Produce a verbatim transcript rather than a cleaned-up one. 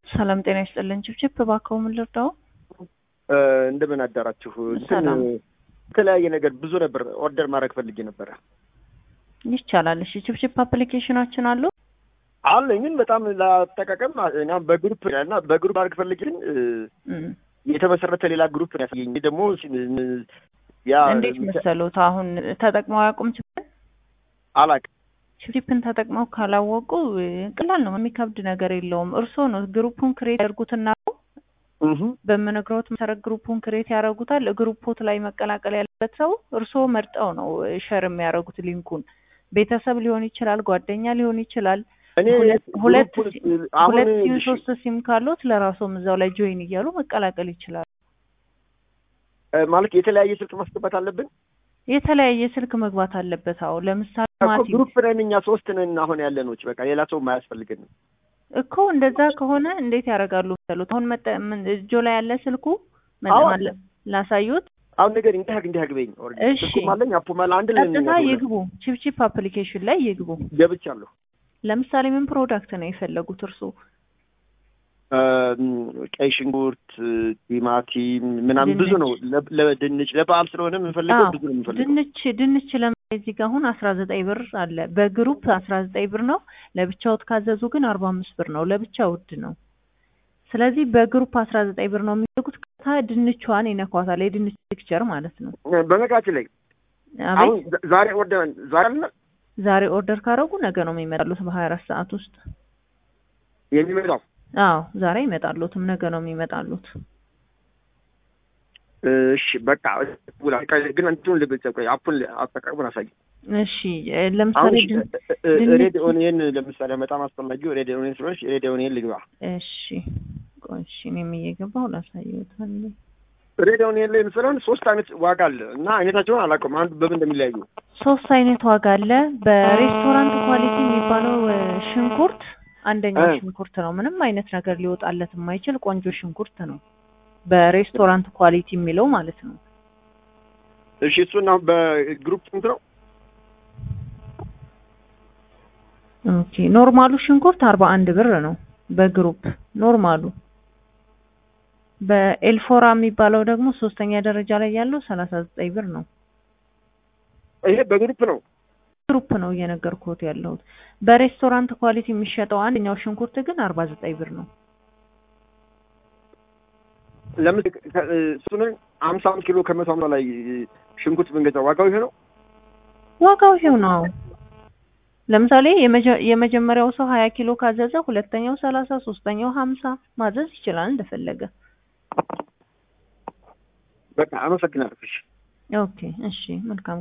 ሰላም ጤና ይስጥልን ጭብጭብ ባከው ምን ልርዳው እንደምን አዳራችሁ እንትን ተለያየ ነገር ብዙ ነበር ኦርደር ማድረግ ፈልጌ ነበር ይቻላል እሺ ጭብጭብ አፕሊኬሽናችን አሉ አለኝ ግን በጣም ለተጠቃቀም እና በግሩፕ እና በግሩፕ ማድረግ ፈልጌ የተመሰረተ ሌላ ግሩፕ ነው ያሳየኝ ደግሞ ያ እንዴት መሰሉት አሁን ተጠቅመው ያቁም ጭብጭብ አላቅ ጭብጭብን ተጠቅመው ካላወቁ ቀላል ነው የሚከብድ ነገር የለውም እርሶ ነው ግሩፑን ክሬት ያርጉትና በመነግሮት መሰረት ግሩፑን ክሬት ያረጉታል ግሩፖት ላይ መቀላቀል ያለበት ሰው እርሶ መርጠው ነው ሼር የሚያረጉት ሊንኩን ቤተሰብ ሊሆን ይችላል ጓደኛ ሊሆን ይችላል ሁለት ሁለት ሁለት ሶስት ሲም ካሉት ለራስዎ እዛው ላይ ጆይን ይያሉ መቀላቀል ይችላል ማለት የተለያየ ስልክ ማስገባት አለብን የተለያየ ስልክ መግባት አለበት አው ለምሳሌ ማቲ ግሩፕ ነንኛ ሶስት ነን አሁን ያለኖች በቃ ሌላ ሰው ማያስፈልገን እኮ እንደዛ ከሆነ እንዴት ያረጋሉ ተሉት አሁን መጣ እጆ ላይ ያለ ስልኩ መጣለ ላሳዩት አሁን ነገር እንዴ ሀግ እንዴ ሀግበኝ ኦሬዲ ስልኩ ማለኝ አፑ ማለ አንድ ላይ ነው ይግቡ ቺፕቺፕ አፕሊኬሽን ላይ ይግቡ ገብቻለሁ ለምሳሌ ምን ፕሮዳክት ነው የፈለጉት እርሱ ቀይ ሽንኩርት ቲማቲም ምናምን ብዙ ነው ለድንች ለበዓል ስለሆነ ምን ፈልገው ብዙ ነው የምፈልገው ድንች ድንች ለዚህ ጋር አሁን አስራ ዘጠኝ ብር አለ በግሩፕ አስራ ዘጠኝ ብር ነው ለብቻው ተካዘዙ ግን አርባ አምስት ብር ነው ለብቻው ውድ ነው ስለዚህ በግሩፕ አስራ ዘጠኝ ብር ነው የሚሉት ከታ ድንቿን ይነኳታል የድንች ፒክቸር ማለት ነው በነጋችን ላይ አሁን ዛሬ ኦርደር ዛሬ ዛሬ ኦርደር ካረጉ ነገ ነው የሚመጣሉት በሀያ አራት ሰዓት ውስጥ የሚመጣው አዎ ዛሬ ይመጣሉትም ነገ ነው የሚመጣሉት እሺ በቃ ወላ ግን እንትኑ ልብጨው አፑን አጠቃቀሙን አሳይ እሺ ለምሳሌ ሬድ ኦኒየን ለምሳሌ በጣም አስፈላጊው ሬድ ኦኒየን ስለሆነ ሬድ ኦኒየን ልግባ እሺ ቆንጆ እኔም እየገባው ላሳየውታል ሬድ ኦኒየን ላይ ስለሆነ ሶስት አይነት ዋጋ አለ እና አይነታቸውን አላውቅም አንዱ በምን እንደሚለያዩ ሶስት አይነት ዋጋ አለ በሬስቶራንት ኳሊቲ የሚባለው ሽንኩርት አንደኛው ሽንኩርት ነው ምንም አይነት ነገር ሊወጣለት የማይችል ቆንጆ ሽንኩርት ነው በሬስቶራንት ኳሊቲ የሚለው ማለት ነው እሺ እሱና በግሩፕ ስንት ነው ኦኬ ኖርማሉ ሽንኩርት አርባ አንድ ብር ነው በግሩፕ ኖርማሉ በኤልፎራ የሚባለው ደግሞ ሶስተኛ ደረጃ ላይ ያለው ሰላሳ ዘጠኝ ብር ነው ይሄ በግሩፕ ነው ግሩፕ ነው እየነገርኩት ያለው በሬስቶራንት ኳሊቲ የሚሸጠው አንደኛው ሽንኩርት ግን አርባ ዘጠኝ ብር ነው ለምን እሱን ሃምሳ ኪሎ ከመቶ ላይ ሽንኩርት ብንገዛው ዋጋው ይሄ ነው ዋጋው ይሄው ነው ለምሳሌ የመጀመሪያው ሰው ሀያ ኪሎ ካዘዘ ሁለተኛው ሰላሳ ሶስተኛው ሀምሳ ማዘዝ ይችላል እንደፈለገ በቃ አመሰግናለሁ ኦኬ እሺ መልካም